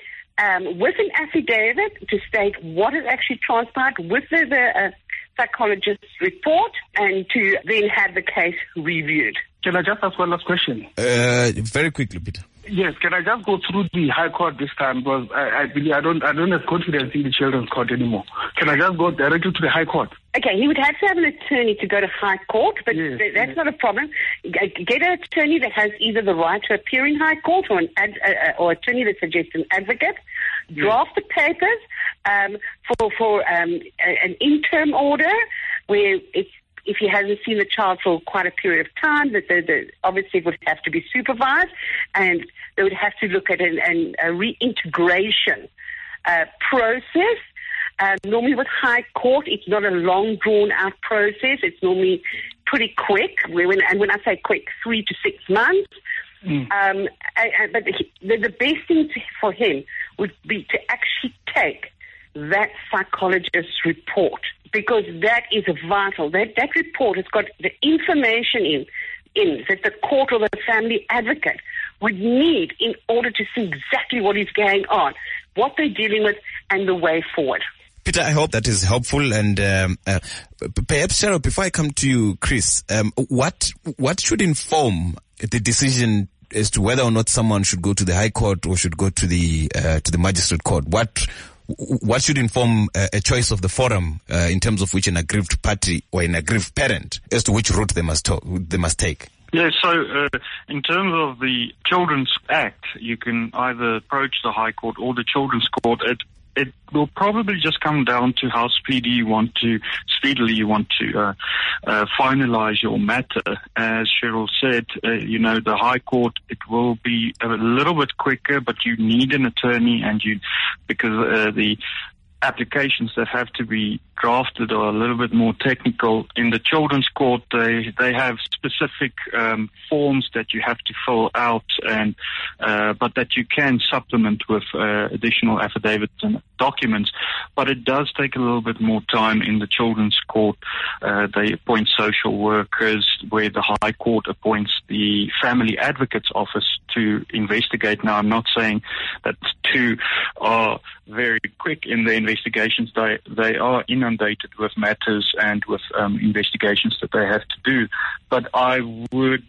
[SPEAKER 5] um, with an affidavit to state what has actually transpired with the, the uh, psychologist's report, and to then have the case reviewed.
[SPEAKER 6] Can I just ask one last question?
[SPEAKER 2] Uh, very quickly, Peter.
[SPEAKER 6] Yes, can I just go through the High Court this time, because I, I believe I don't I don't have confidence in the Children's Court anymore. Can I just go directly to the High Court?
[SPEAKER 5] Okay, he would have to have an attorney to go to High Court, but
[SPEAKER 6] yes,
[SPEAKER 5] th- that's
[SPEAKER 6] yes.
[SPEAKER 5] not a problem. Get an attorney that has either the right to appear in High Court or an ad- uh, or attorney that suggests an advocate. Draft yes. the papers um, for for um, a, an interim order where it's. If he hasn't seen the child for quite a period of time, that the, the, obviously it would have to be supervised, and they would have to look at an, an, a reintegration uh, process. Uh, normally with High Court, it's not a long, drawn-out process. It's normally pretty quick, when, and when I say quick, three to six months. Mm. Um, I, I, but the, the best thing to, for him would be to actually take that psychologist's report, because that is vital. That that report has got the information in, in that the court or the family advocate would need in order to see exactly what is going on, what they're dealing with, and the way forward.
[SPEAKER 2] Peter, I hope that is helpful. And um, uh, perhaps, Cheryl, before I come to you, Chris, um, what what should inform the decision as to whether or not someone should go to the High Court or should go to the uh, to the Magistrate Court? What What should inform uh, a choice of the forum uh, in terms of which an aggrieved party or an aggrieved parent as to which route they must to- they must take?
[SPEAKER 3] Yeah, so uh, in terms of the Children's Act, you can either approach the High Court or the Children's Court. It it will probably just come down to how speedy you want to, speedily you want to uh, uh, finalize your matter. As Cheryl said, uh, you know, the High Court, it will be a little bit quicker, but you need an attorney, and you, because uh, the applications that have to be drafted are a little bit more technical. In the Children's Court, they they have specific um, forms that you have to fill out, and uh, but that you can supplement with uh, additional affidavits and documents. But it does take a little bit more time in the Children's Court. Uh, they appoint social workers, where the High Court appoints the Family Advocate's Office to investigate. Now, I'm not saying that two are very quick in their investigations. They they are inundated with matters and with um, investigations that they have to do. But I would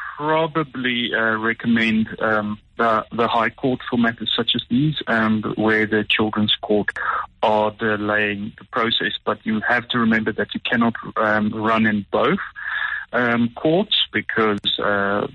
[SPEAKER 3] probably uh, recommend um, the, the High Court for matters such as these, um, where the Children's Court are delaying the process. But you have to remember that you cannot um, run in both um, courts, because uh,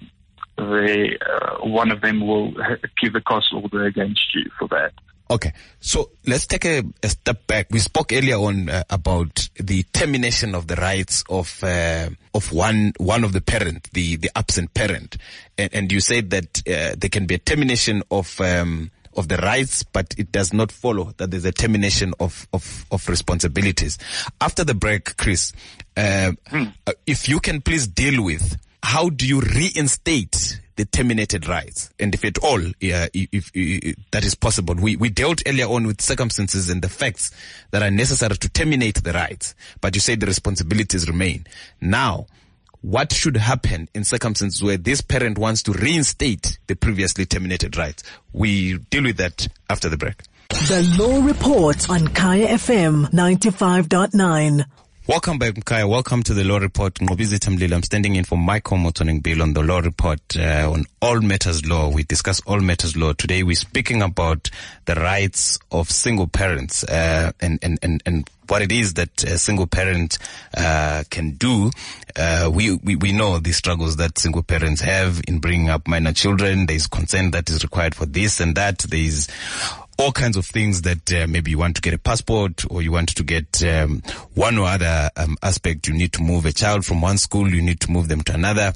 [SPEAKER 3] they, uh, one of them will give a cost order against you for that.
[SPEAKER 2] Okay, so let's take a, a step back. We spoke earlier on uh, about the termination of the rights of uh, of one one of the parent, the, the absent parent, and, and you said that uh, there can be a termination of um, of the rights, but it does not follow that there's a termination of of, of responsibilities. After the break, Chris, uh, hmm. uh, if you can please deal with how do you reinstate the terminated rights, and if at all, uh, if, if, if that is possible. We, we dealt earlier on with circumstances and the facts that are necessary to terminate the rights, but you said the responsibilities remain. Now, what should happen in circumstances where this parent wants to reinstate the previously terminated rights? We deal with that after the break.
[SPEAKER 1] The Law Report on Kaya F M ninety-five point nine.
[SPEAKER 2] Welcome back, Mkaya. Welcome to the Law Report. Ngobizi Tamlila. I'm standing in for Michael Motoning-Bill on the Law Report uh, on All Matters Law. We discuss All Matters Law. Today we're speaking about the rights of single parents uh, and, and, and, and what it is that a single parent uh, can do. Uh, we, we, we know the struggles that single parents have in bringing up minor children. There's consent that is required for this and that. There's all kinds of things that uh, maybe you want to get a passport, or you want to get um, one or other um, aspect. You need to move a child from one school, you need to move them to another.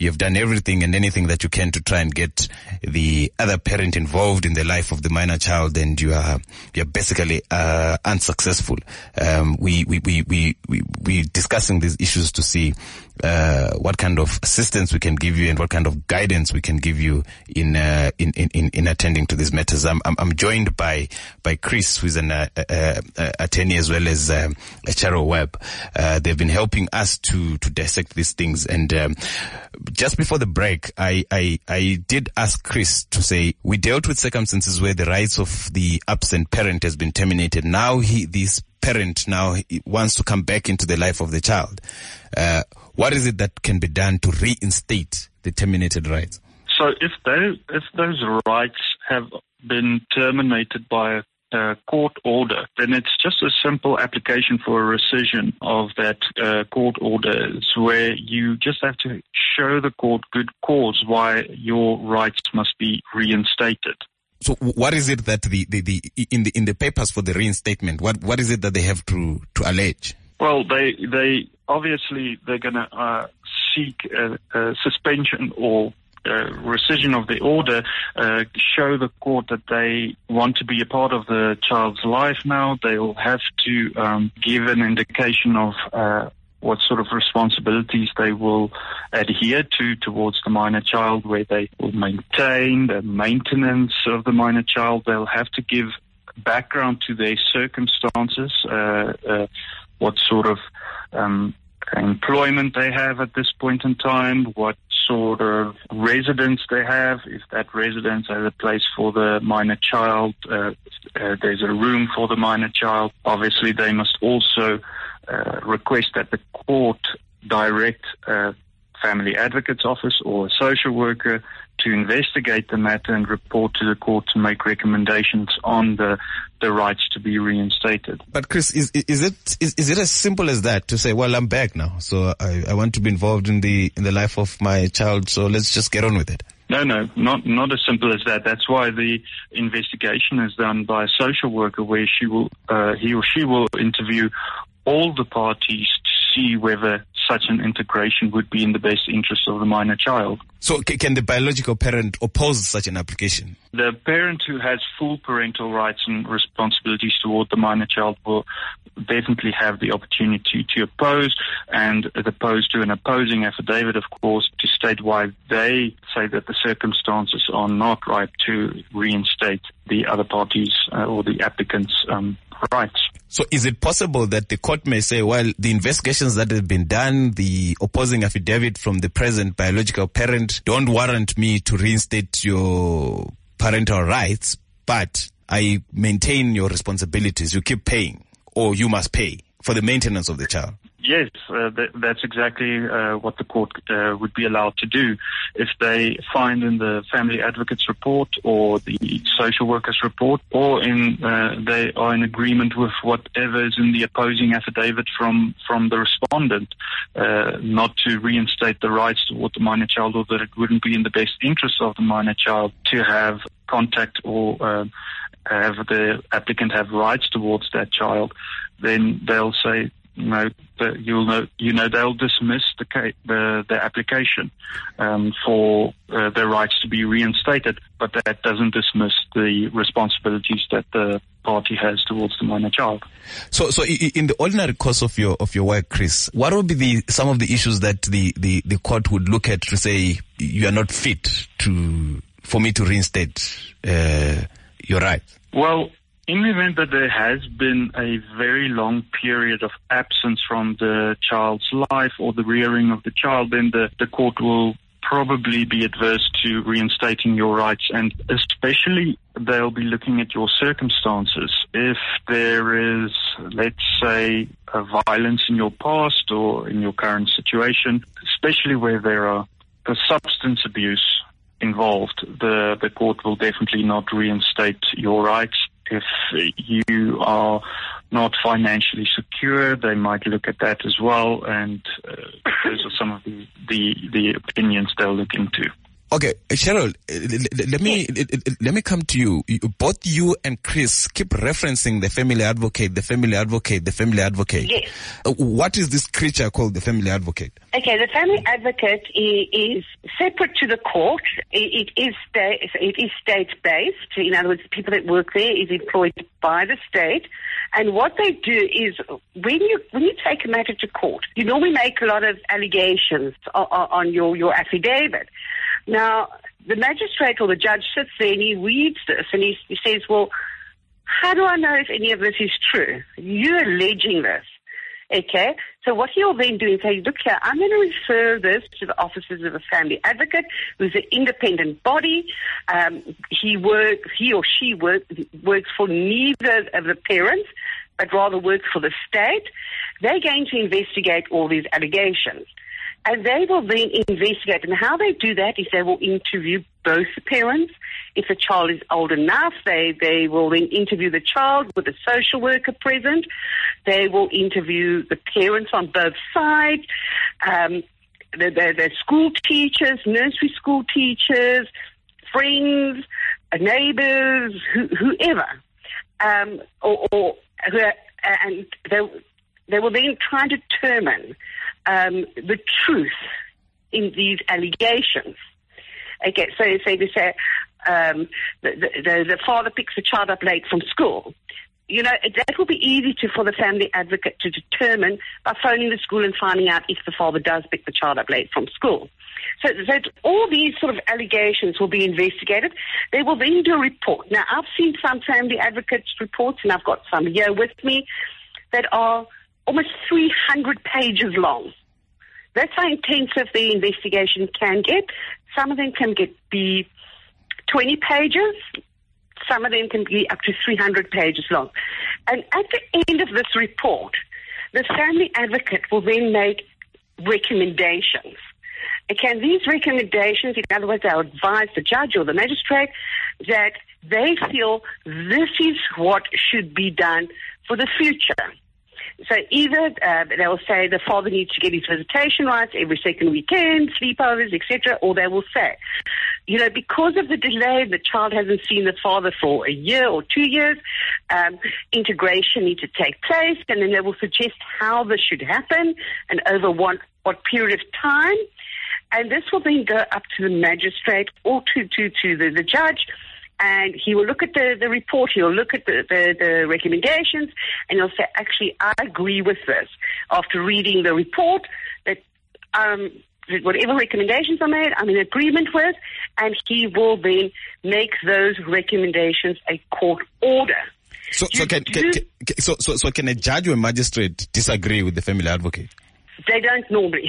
[SPEAKER 2] you have done everything and anything that you can to try and get the other parent involved in the life of the minor child, and you are you are basically uh, unsuccessful. Um, we we we we we we discussing these issues to see uh, what kind of assistance we can give you and what kind of guidance we can give you in uh, in, in in attending to these matters. I'm I'm, I'm joined by by Chris, who is an uh, uh, uh, attorney, as well as um, Charo Webb. Uh, they've been helping us to to dissect these things. And um, just before the break, I, I I did ask Chris to say, we dealt with circumstances where the rights of the absent parent has been terminated. Now he this parent now wants to come back into the life of the child. Uh, what is it that can be done to reinstate the terminated rights?
[SPEAKER 3] So if they, if those rights have been terminated by a Uh, court order, then it's just a simple application for a rescission of that uh, court order, where you just have to show the court good cause why your rights must be reinstated.
[SPEAKER 2] So what is it that the, the, the in the in the papers for the reinstatement, what what is it that they have to to allege?
[SPEAKER 3] Well, they they obviously they're going to uh, seek a, a suspension or Uh, rescission of the order, uh, show the court that they want to be a part of the child's life now. They will have to um, give an indication of uh, what sort of responsibilities they will adhere to towards the minor child, where they will maintain the maintenance of the minor child. They'll have to give background to their circumstances, uh, uh, what sort of um, employment they have at this point in time, what sort of residence they have, if that residence has a place for the minor child, uh, uh, there's a room for the minor child. Obviously, they must also uh, request that the court direct a family advocate's office or a social worker to investigate the matter and report to the court to make recommendations on the the rights to be reinstated.
[SPEAKER 2] But Chris, is is it is, is it as simple as that, to say, well, I'm back now, so I, I want to be involved in the in the life of my child, so let's just get on with it?
[SPEAKER 3] No, no, not not as simple as that. That's why the investigation is done by a social worker, where she will uh, he or she will interview all the parties to see whether such an integration would be in the best interest of the minor child.
[SPEAKER 2] So c- can the biological parent oppose such an application?
[SPEAKER 3] The parent who has full parental rights and responsibilities toward the minor child will definitely have the opportunity to oppose, and oppose to an opposing affidavit, of course, to state why they say that the circumstances are not right to reinstate the other parties uh, or the applicant's um, rights.
[SPEAKER 2] So is it possible that the court may say, well, the investigations that have been done, the opposing affidavit from the present biological parent don't warrant me to reinstate your parental rights, but I maintain your responsibilities. You keep paying, or you must pay for the maintenance of the child?
[SPEAKER 3] Yes, uh, th- that's exactly uh, what the court uh, would be allowed to do. If they find in the family advocate's report or the social worker's report, or in uh, they are in agreement with whatever is in the opposing affidavit from, from the respondent, uh, not to reinstate the rights toward the minor child, or that it wouldn't be in the best interest of the minor child to have contact or uh, have the applicant have rights towards that child, then they'll say, no, the, you'll know, you know, they'll dismiss the ca- the, the application um, for uh, their rights to be reinstated, but that doesn't dismiss the responsibilities that the party has towards the minor child.
[SPEAKER 2] So, so in the ordinary course of your of your work, Chris, what would be the some of the issues that the, the, the court would look at to say you are not fit to for me to reinstate uh, your rights?
[SPEAKER 3] Well, in the event that there has been a very long period of absence from the child's life or the rearing of the child, then the, the court will probably be adverse to reinstating your rights, and especially they'll be looking at your circumstances. If there is, let's say, a violence in your past or in your current situation, especially where there are a substance abuse involved, the, the court will definitely not reinstate your rights. If you are not financially secure, they might look at that as well, and uh, those are some of the, the, the opinions they'll look into.
[SPEAKER 2] Okay, Cheryl, let me let me come to you. Both you and Chris keep referencing the family advocate, the family advocate, the family advocate.
[SPEAKER 5] Yes.
[SPEAKER 2] What is this creature called, the family advocate?
[SPEAKER 5] Okay, the family advocate is separate to the court. It is state, it is state-based. In other words, the people that work there is employed by the state. And what they do is, when you when you take a matter to court, you normally make a lot of allegations on, on your, your affidavit. Now, the magistrate or the judge sits there and he reads this and he, he says, well, how do I know if any of this is true? You're alleging this. Okay, so what he'll then do is say, look here, I'm going to refer this to the offices of a family advocate, who's an independent body. Um, he work, he or she work, works for neither of the parents, but rather works for the state. They're going to investigate all these allegations. And they will then investigate. And how they do that is they will interview both the parents. If the child is old enough, they, they will then interview the child with a social worker present. They will interview the parents on both sides, um, the, the, the school teachers, nursery school teachers, friends, neighbors, who, whoever. Um, or, or who are, and they, they will then try and determine Um, the truth in these allegations. Okay, so say they say um, the, the, the father picks the child up late from school. You know, that will be easy to for the family advocate to determine by phoning the school and finding out if the father does pick the child up late from school. So, so all these sort of allegations will be investigated. They will then do a report. Now, I've seen some family advocates' reports, and I've got some here with me, that are almost three hundred pages long. That's how intensive the investigation can get. Some of them can get be twenty pages. Some of them can be up to three hundred pages long. And at the end of this report, the family advocate will then make recommendations. Okay, these recommendations, in other words, they'll advise the judge or the magistrate that they feel this is what should be done for the future. So either uh, they'll say the father needs to get his visitation rights every second weekend, sleepovers, et cetera, or they will say, you know, because of the delay, the child hasn't seen the father for a year or two years, um, integration needs to take place, and then they will suggest how this should happen and over what, what period of time. And this will then go up to the magistrate or to, to, to the, the judge, and he will look at the, the report, he'll look at the, the, the recommendations, and he'll say, actually, I agree with this. After reading the report, that um, whatever recommendations are made, I'm in agreement with, and he will then make those recommendations a court order.
[SPEAKER 2] So, so, can, can, can, so, so, so can a judge or a magistrate disagree with the family advocate?
[SPEAKER 5] They don't normally.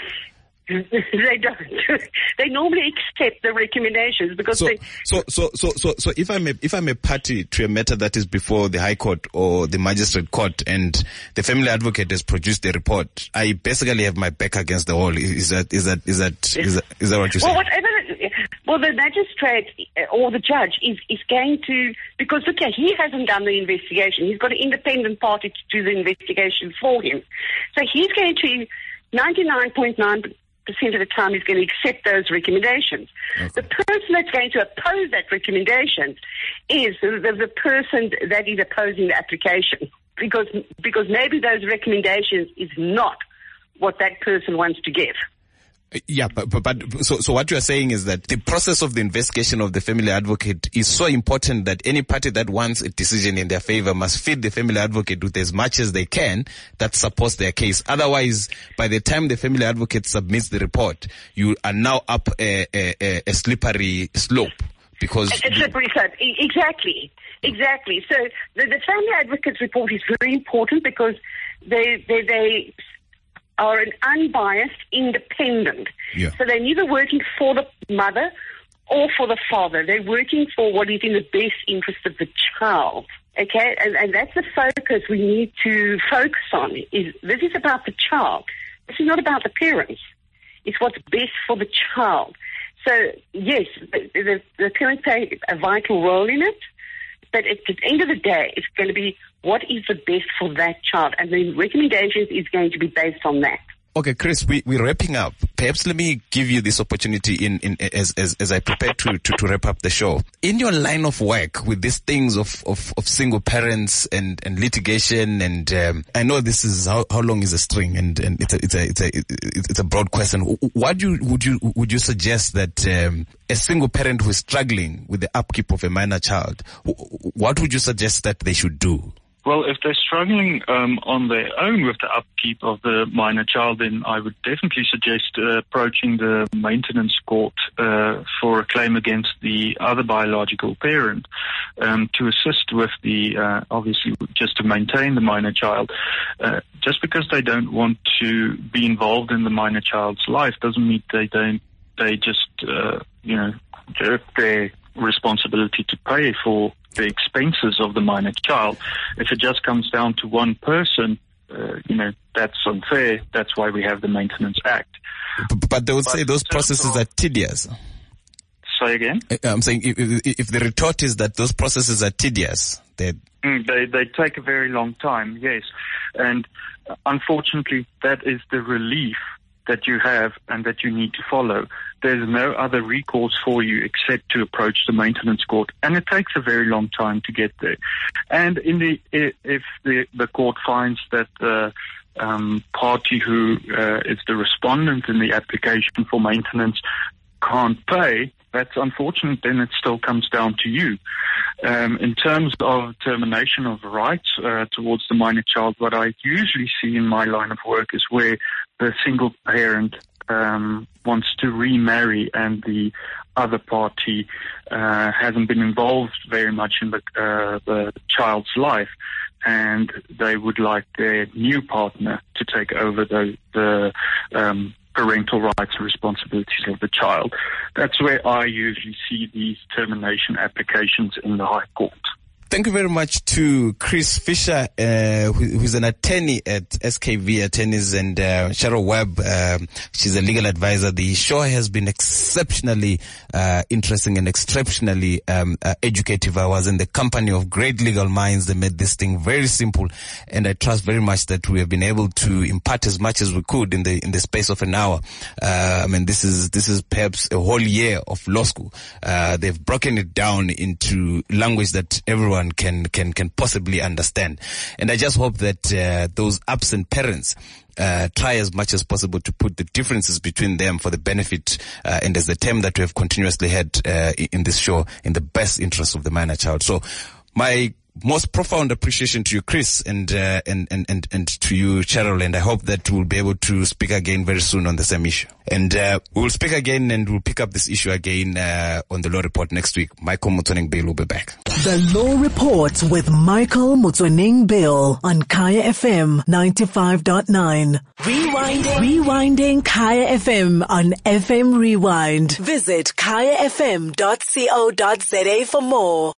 [SPEAKER 5] They don't. They normally accept the recommendations because
[SPEAKER 2] so,
[SPEAKER 5] they.
[SPEAKER 2] So, so, so, so, so, if I'm a if I'm a party to a matter that is before the High Court or the Magistrate Court, and the family advocate has produced the report, I basically have my back against the wall. Is that is that is that is that, is that what you say?
[SPEAKER 5] Well, whatever. Well, the magistrate or the judge is is going to, because look here, he hasn't done the investigation. He's got an independent party to do the investigation for him, so he's going to ninety-nine point nine percent of the time he's going to accept those recommendations. Okay. The person that's going to oppose that recommendation is the, the, the person that is opposing the application, because because maybe those recommendations is not what that person wants to give.
[SPEAKER 2] Yeah, but, but, but so, so what you are saying is that the process of the investigation of the family advocate is so important that any party that wants a decision in their favor must feed the family advocate with as much as they can that supports their case. Otherwise, by the time the family advocate submits the report, you are now up a, a, a slippery slope. Because
[SPEAKER 5] a slippery slope, exactly, exactly. So the, the family advocate's report is very important because they, they, they are an unbiased, independent.
[SPEAKER 2] Yeah.
[SPEAKER 5] So they're neither working for the mother or for the father. They're working for what is in the best interest of the child. Okay, and, and that's the focus we need to focus on. Is this is about the child. This is not about the parents. It's what's best for the child. So yes, the, the, the parents play a vital role in it, but at the end of the day, it's going to be what is the best for that child, and the recommendations is going to be based on that.
[SPEAKER 2] Okay, Chris, we, we're wrapping up. Perhaps let me give you this opportunity in, in as, as, as I prepare to, to, to wrap up the show. In your line of work with these things of, of, of single parents and, and litigation, and, um, I know this is how, how long is a string, and, and it's a, it's a, it's a, it's a broad question. What do you, would you, would you suggest that, um, a single parent who is struggling with the upkeep of a minor child, what would you suggest that they should do?
[SPEAKER 3] Well, if they're struggling um, on their own with the upkeep of the minor child, then I would definitely suggest uh, approaching the maintenance court uh, for a claim against the other biological parent um, to assist with the, uh, obviously, just to maintain the minor child. Uh, just because they don't want to be involved in the minor child's life doesn't mean they don't, they just, uh, you know, jerk their responsibility to pay for the expenses of the minor child. If it just comes down to one person, uh, you know, that's unfair. That's why we have the Maintenance Act.
[SPEAKER 2] But, but they would
[SPEAKER 3] but
[SPEAKER 2] say those processes are tedious.
[SPEAKER 3] Say again?
[SPEAKER 2] I'm saying if, if the retort is that those processes are tedious, they
[SPEAKER 3] mm, they they take a very long time, yes. And uh, unfortunately, that is the relief that you have and that you need to follow. There's no other recourse for you except to approach the maintenance court, and it takes a very long time to get there. And in the if the the court finds that the um, party who uh, is the respondent in the application for maintenance can't pay, that's unfortunate. Then it still comes down to you. Um, in terms of termination of rights uh, towards the minor child, what I usually see in my line of work is where the single parent um, wants to remarry and the other party uh, hasn't been involved very much in the, uh, the child's life, and they would like their new partner to take over the, the um, parental rights and responsibilities of the child. That's where I usually see these termination applications in the High Court.
[SPEAKER 2] Thank you very much to Chris Fisher, uh, who, who's an attorney at S K V Attorneys, and uh, Cheryl Webb. Um, she's a legal advisor. The show has been exceptionally uh, interesting and exceptionally um, uh, educative. I was in the company of great legal minds. They made this thing very simple, and I trust very much that we have been able to impart as much as we could in the in the space of an hour. Uh, I mean, this is this is perhaps a whole year of law school. Uh, they've broken it down into language that everyone can can can possibly understand, and I just hope that uh, those absent parents uh, try as much as possible to put the differences between them for the benefit uh, and as the term that we have continuously had uh, in this show, in the best interest of the minor child. So my most profound appreciation to you, Chris, and, uh, and, and, and, and to you, Cheryl, and I hope that we'll be able to speak again very soon on the same issue. And, uh, we'll speak again and we'll pick up this issue again, uh, on the Law Report next week. Michael Motsoeneng-Bill will be back.
[SPEAKER 1] The Law Report with Michael Motsoeneng-Bill on Kaya F M ninety-five point nine. Rewinding, rewinding Kaya F M on F M Rewind. Visit kaya f m dot co dot za for more.